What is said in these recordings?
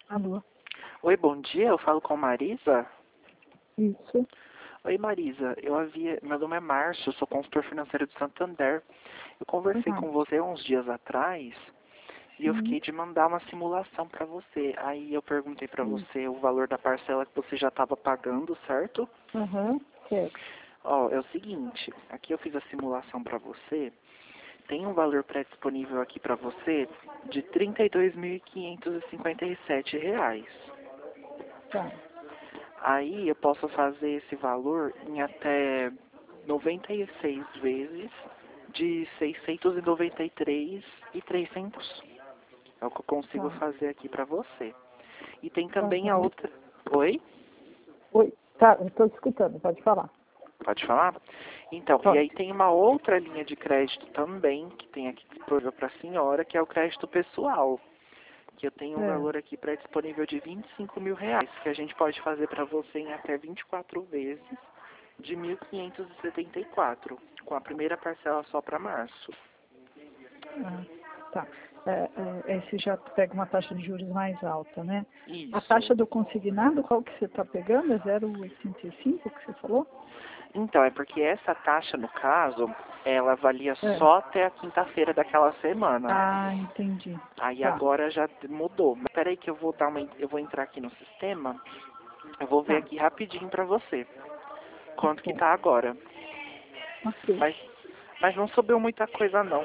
Alô? Oi, bom dia, eu falo com Marisa. Isso. Oi, Marisa, meu nome é Márcio, eu sou consultor financeiro de Santander. Eu conversei Uhum. com você uns dias atrás e eu fiquei de mandar uma simulação para você. Aí eu perguntei para você o valor da parcela que você já estava pagando, certo? Aham, certo. Ó, é o seguinte, aqui eu fiz a simulação para você. Tem um valor pré-disponível aqui para você de R$ 32.557. Tá. Aí eu posso fazer esse valor em até 96 vezes de 693,03. É o que eu consigo Tá. fazer aqui para você. E tem também a Aham. outra... Oi? Oi. Tá, eu estou te escutando, pode falar. Pode falar? Então, e Pode. aí tem uma outra linha de crédito também, que tem aqui disponível para a senhora, que é o crédito pessoal. Que eu tenho um É. valor aqui pré-disponível de R$ 25.000, que a gente pode fazer para você em até 24 vezes de 1.574, com a primeira parcela só para março. Ah, tá. Esse já pega uma taxa de juros mais alta, né? A Isso. taxa do consignado, qual que você está pegando? É 0,85 que você falou? Então, é porque essa taxa, no caso, ela valia É. só até a quinta-feira daquela semana. Ah, entendi. Aí Tá, agora já mudou. Mas peraí que eu vou entrar aqui no sistema, eu vou ver tá. aqui rapidinho para você quanto que Ok. tá agora. Ok. Mas, mas não subiu muita coisa não.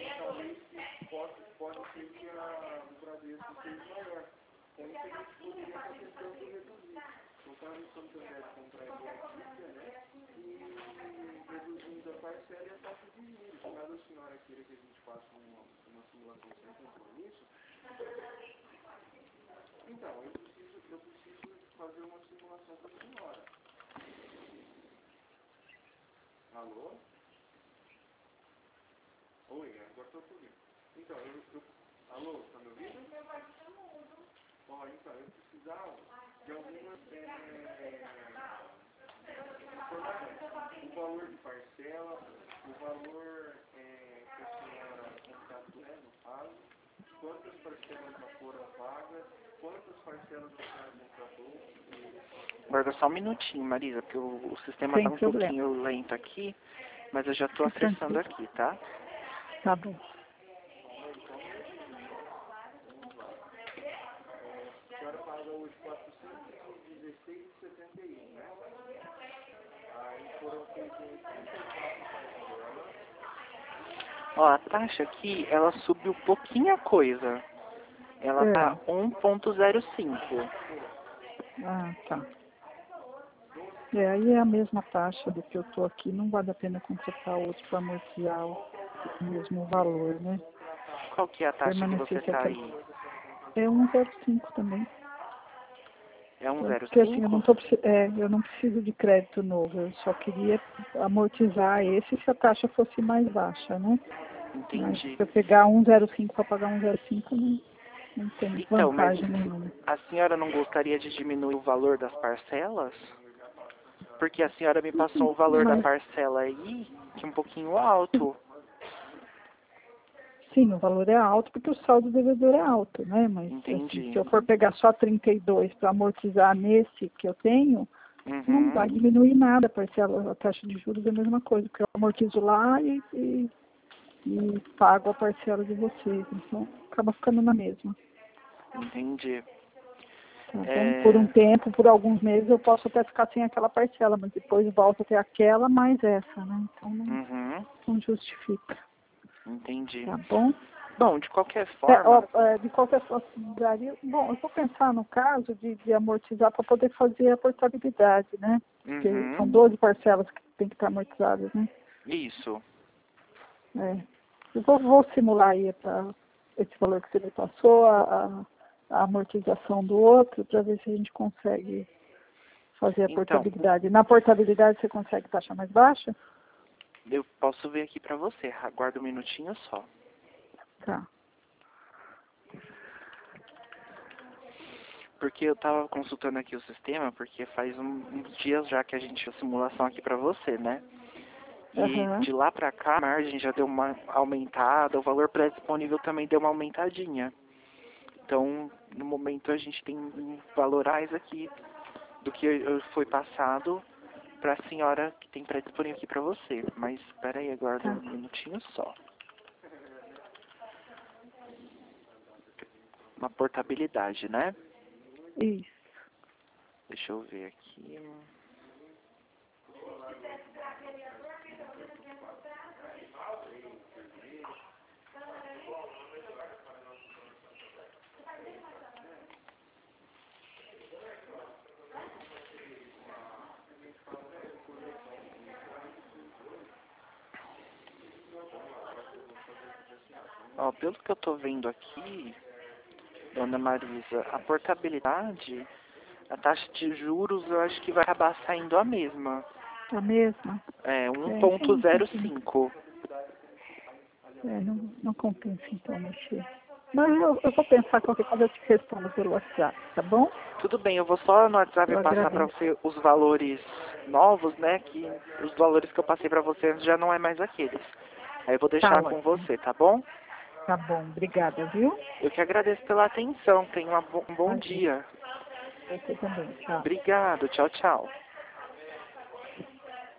Guarda só um minutinho, Marisa, porque o sistema tá Sem um problema. pouquinho lento aqui, mas eu já tô Fica acessando tranquilo. aqui, tá? Tá bom. Ó, a taxa aqui, ela subiu pouquinha coisa. Ela tá É. 1,05. Ah, tá. Aí é a mesma taxa do que eu estou aqui, não vale a pena contratar outro para amortizar o mesmo valor, né? Qual que é a taxa que você Permanecesse tá aquela. aí? É 1,05 também. É Porque assim, 1,05? eu não preciso de crédito novo, eu só queria amortizar esse se a taxa fosse mais baixa, né? Mas Entendi. se eu pegar 1,05 para pagar 1,05, não tem Então, mas vantagem nenhuma. a senhora não gostaria de diminuir o valor das parcelas? Porque a senhora me passou o valor da Mas parcela aí, que é um pouquinho alto. sim, o valor é alto porque o saldo devedor é alto, né? Mas assim, se Entendi. eu for pegar só 32 para amortizar nesse que eu tenho, não vai Uhum. diminuir nada a parcela, a taxa de juros é a mesma coisa, porque eu amortizo lá e pago a parcela de vocês. Então, acaba ficando na mesma. Entendi. Tá bom? Por um É... tempo, por alguns meses, eu posso até ficar sem aquela parcela, mas depois volta a ter aquela mais essa, né? Então Uhum. não justifica. Entendi. Tá bom? Bom, de qualquer forma... De qualquer forma, daria, bom, eu vou pensar no caso de amortizar para poder fazer a portabilidade, né? Porque Uhum. são 12 parcelas que tem que estar amortizadas, né? Isso. É. Eu vou simular aí esse valor que você me passou, a amortização do outro, para ver se a gente consegue fazer a Então, portabilidade. Na portabilidade você consegue taxa mais baixa? eu posso ver aqui pra você. Aguarda um minutinho só. Tá. Porque eu tava consultando aqui o sistema, porque faz uns dias já que a gente fez a simulação aqui pra você, né? E Aham. de lá pra cá, a margem já deu uma aumentada, o valor pré-disponível também deu uma aumentadinha. Então, no momento a gente tem valorais aqui do que foi passado para a senhora que tem para disponível aqui para você. Mas espera aí, aguarda um minutinho só. Uma portabilidade, né? Isso. Deixa eu ver aqui. Ó, pelo que eu tô vendo aqui, dona Marisa, a portabilidade, a taxa de juros eu acho que vai acabar saindo a mesma. A mesma? É, Então 1,05. não compensa então mexer. Mas eu vou pensar qualquer coisa, eu te respondo pelo WhatsApp, tá bom? Tudo bem, eu vou só no WhatsApp Eu passar para agradeço. você os valores novos, né? Que os valores que eu passei para você antes já não é mais aqueles. Aí eu vou Tá deixar com ótimo. você, tá bom? Tá bom, obrigada, viu? Eu que agradeço pela atenção. Tenha um bom Imagina. dia. Você também, tchau. Obrigado. Tchau, tchau.